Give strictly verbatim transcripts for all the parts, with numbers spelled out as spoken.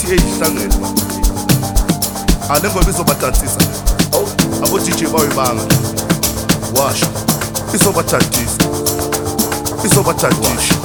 eyihlangene ba ale ngoba izobathathisa abo D J bayibanga washa izobathathisa izobathathisa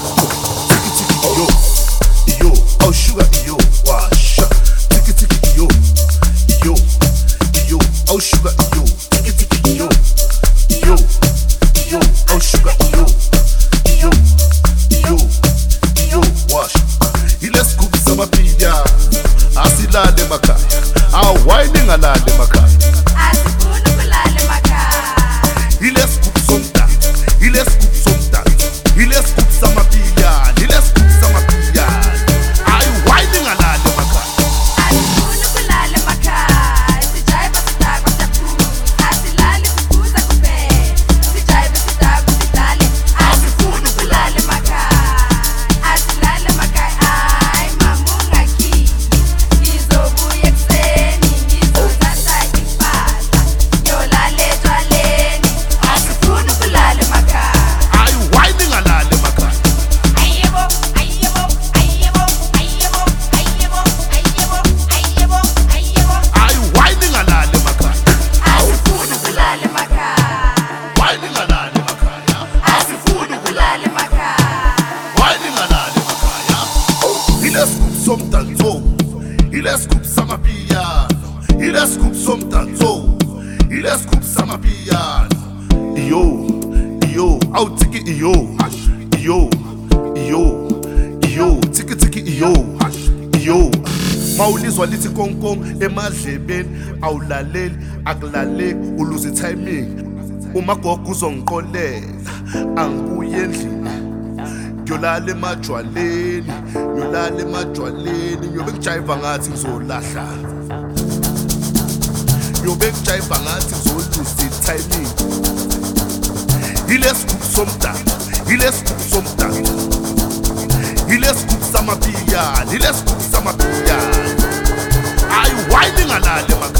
tiki tiki yo yo oh sugar yo washa tiki tiki yo yo yo oh sugar yo tiki tiki yo yo yo oh sugar yo yo yo yo washa ile scoop samapilla asilale emakhaya awayini ngalale emakhaya asifuna ukulala emakhaya ile scoop somta ile scoop somta ile scoop samapilla ile scoop samapilla awayini ngalale emakhaya asifuna ukulala emakhaya sijayiva sidakwa siyaphuza asilali siphuza kuphela sijayiva sidakwa sidlale asifuna ukulala emakhaya asilale emakhaya ay mama ungakhiphi ngizobuya ekuseni ngizothatha impahla ngiyolala etshwaleni asifuna ukulala emakhaya awayini ngalale emakhaya ayebo ayebo ayebo ayebo ayebo ayebo ayebo ayebo awayini ngalale emakhaya asifuna ukulala emakhaya wayini ngalale emakhaya asifuna ukulala emakhaya wayini ngalale emakhaya ile scoop somdanso ile scoop samapilla ile scoop somdanso ile scoop samapilla yo yo au tiki yo yo yo yo tiki tiki yo yo mawulizwa lithi konkong emadlebeni awulaleli akulaleki uluza timing uma gogo uzongiqolela angibuye endlini ngiyolala emajwaleni ngiyolala emajwaleni ngiyobe ngijayiva ngathi ngizolahla ngiyobe ngijayiva ngathi ngizoluza i-timing ile scoop somdaka ile scoop somdaka ile scoop samapilla ile scoop samapilla ayiwayini ngalale emakhaya